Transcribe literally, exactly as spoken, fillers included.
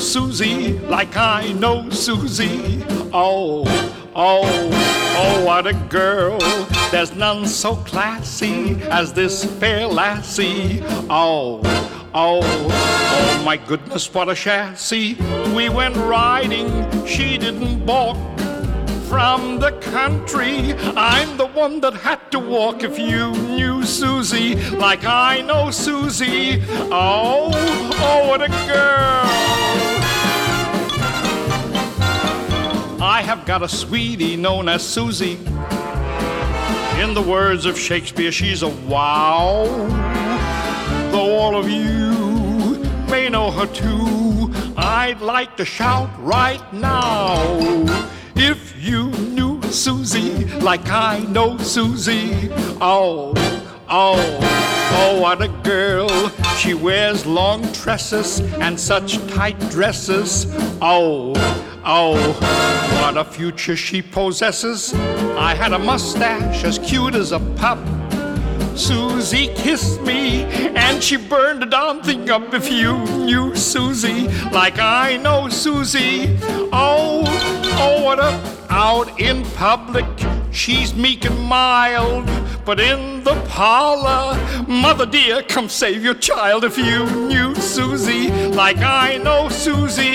Susie like I know Susie. Oh, oh, oh, what a girl. There's none so classy as this fair lassie. Oh, oh, oh, my goodness, what a chassis. We went riding, she didn't balk. From the country, I'm the one that had to walk. If you knew Susie like I know Susie. Oh, oh, what a girl. I have got a sweetie known as Susie. In the words of Shakespeare, she's a wow. Though all of you may know her too, I'd like to shout right now. If you knew Susie like I know Susie. Oh, oh, oh, what a girl. She wears long tresses and such tight dresses. Oh, oh, what a future she possesses. I had a mustache as cute as a pup. Susie kissed me and she burned the darn thing up. If you knew Susie like I know Susie. Oh, oh, what a out in public she's meek and mild, but in the parlor, mother dear, come save your child. If you knew Susie like I know Susie.